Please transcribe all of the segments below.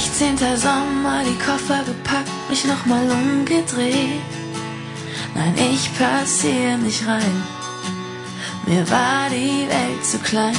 16. Sommer, die Koffer gepackt, mich nochmal umgedreht. Nein, ich pass hier nicht rein, mir war die Welt zu klein.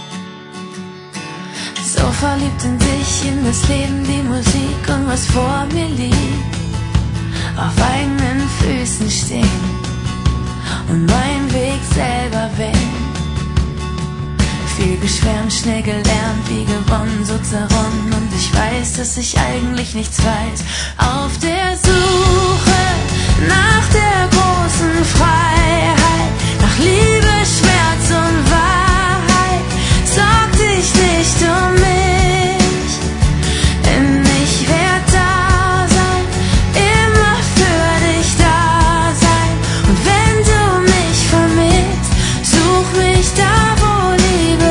So verliebt in dich, in das Leben, die Musik und was vor mir liegt. Auf eigenen Füßen stehen und meinen Weg selber wählen. Viel geschwärmt, schnell gelernt, wie gewonnen, so zerronnen. Und ich weiß, dass ich eigentlich nichts weiß. Auf der Suche nach der großen Freiheit, nach Liebe, Schmerz und Wahrheit, sorg dich nicht um mich, denn ich werd da sein, immer für dich da sein. Und wenn du mich vermisst, such mich da, wo Liebe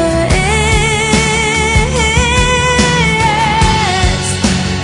ist.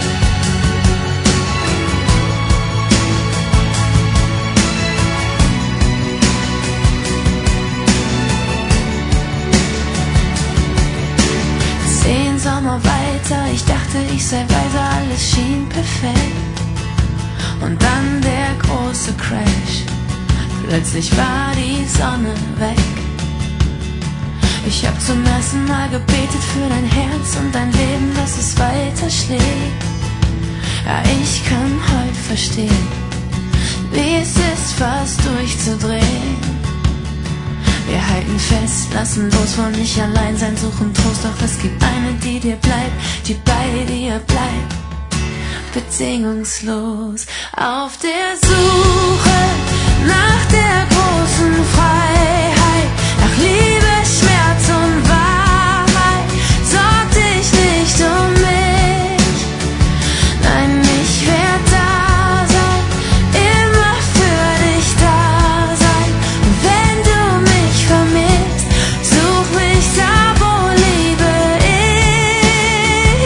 10 Sommer weiter, ich dachte, ich sei weiter, alles schien perfekt. Und dann der große Crash, plötzlich war die Sonne weg. Ich hab zum ersten Mal gebetet für dein Herz und dein Leben, dass es weiter schlägt. Ja, ich kann heute verstehen, wie es ist, fast durchzudrehen. Wir halten fest, lassen los, wollen nicht allein sein, suchen Trost, doch es gibt eine, die dir bleibt, die bei dir bleibt, bedingungslos. Auf der Suche nach der großen Freiheit, nach Liebe, Schmerz und Wahrheit, sorg dich nicht um mich, nein, ich werd da sein, immer für dich da sein. Und wenn du mich vermisst, such mich da, wo Liebe ist.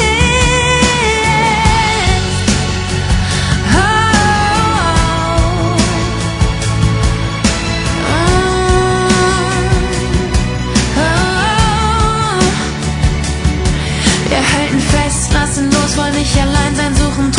Wir halten fest, lassen los, wollen nicht allein sein, suchen